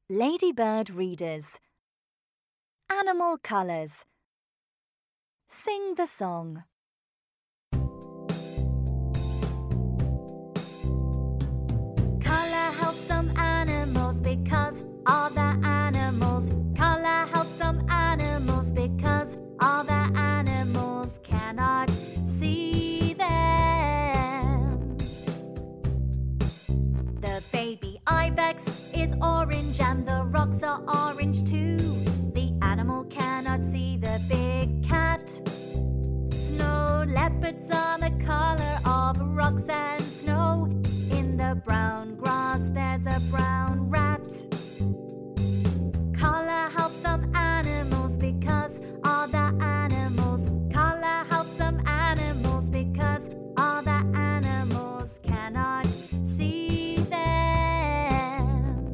Ladybird readers. Animal colours. Sing the song. Colour helps some animals because other animals. Colour helps some animals because other animals cannot see them. The baby ibex is orange and the rocks are orange too. The animal cannot see the big cat. Snow leopards are the colour of rocks and snow. In the brown grass there's a brown rat. Colour helps some animals because other animals. Colour helps some animals because other animals cannot see them.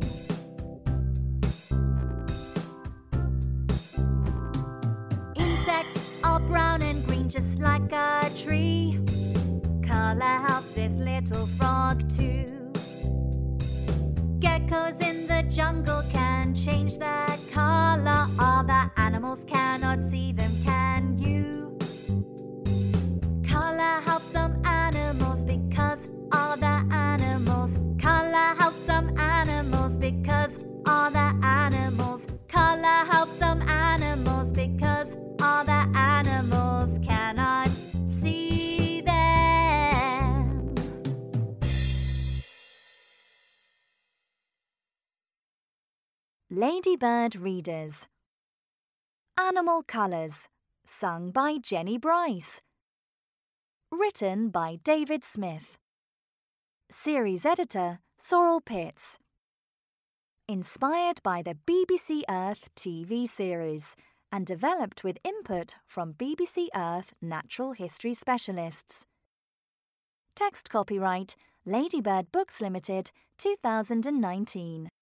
Insects are brown and green just like a tree. Colour helps this little frog too. Geckos in the jungle can change their colour. Other animals cannot see them, can you? Colour helps some animals because other animals. Colour helps some animals because other animals. Colour helps some animals because other animals cannot see them. Ladybird readers. Animal colours. Sung by Jenny Bryce. Written by David Smith. Series editor Sorrel Pitts. Inspired by the BBC Earth TV series and developed with input from BBC Earth natural history specialists. Text copyright Ladybird Books Limited, 2019.